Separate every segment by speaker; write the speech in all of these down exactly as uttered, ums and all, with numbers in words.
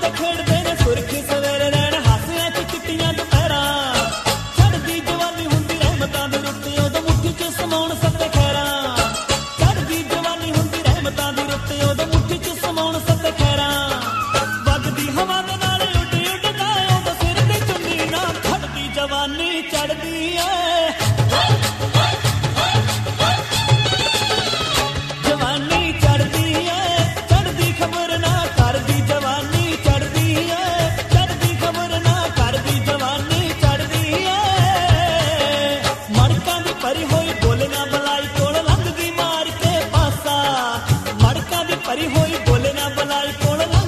Speaker 1: ਤੇ ਖੇਡਦੇ ਨੇ ਸੁਰਖੀ ਸਵੇਰੇ ਰਹਿਣ ਹਾਸਿਆਂ ਚ ਚਿੱਟੀਆਂ ਦੁਪਹਿਰਾਂ ਚੜ੍ਹਦੀ ਜਵਾਨੀ ਹੁੰਦੀ ਰਹਿਮਤਾਂ ਦੀ ਰੁੱਤ ਉਦੋਂ ਮੁੱਠੀ ਚ ਸਮਾਉਣ ਸੱਤੇ ਖੈਰਾਂ ਚੜ੍ਹਦੀ ਜਵਾਨੀ ਹੁੰਦੀ ਰਹਿਮਤਾਂ ਦੀ ਰੁੱਤ ਉਦੋਂ ਮੁੱਠੀ ਚ ਸਮਾਉਣ ਸੱਤੇ ਖੈਰਾਂ ਵੱਗਦੀ ਹਵਾ ਦੇ ਨਾਲ ਉੱਡ ਉੱਡਦਾ ਉਦੋਂ ਸਿਰ ਤੇ ਚੁੰਨੀ ਨਾ ਖੜਦੀ ਜਵਾਨੀ ਚੜ੍ਹਦੀ ਐ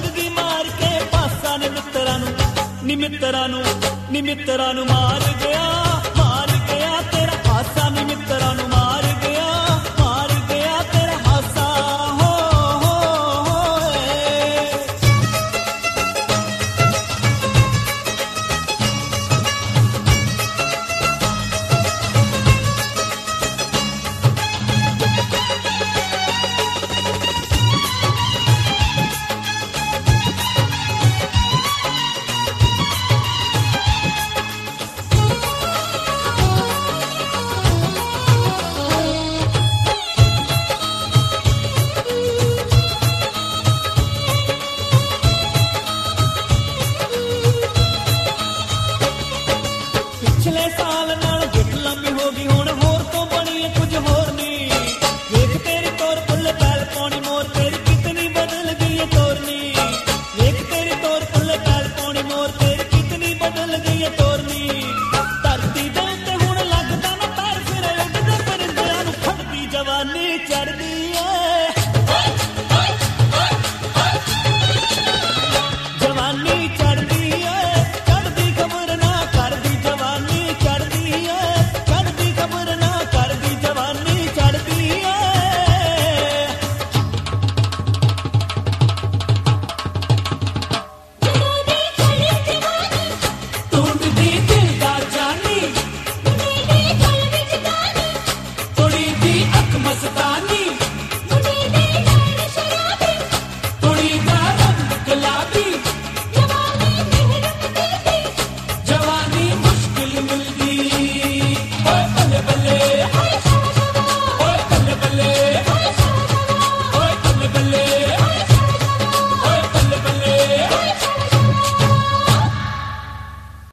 Speaker 1: ਨੀ ਮਿੱਤਰਾਂ ਨੂੰ ਨੀ ਮਿੱਤਰਾਂ ਨੂੰ ਮਾਰ ਗਿਆ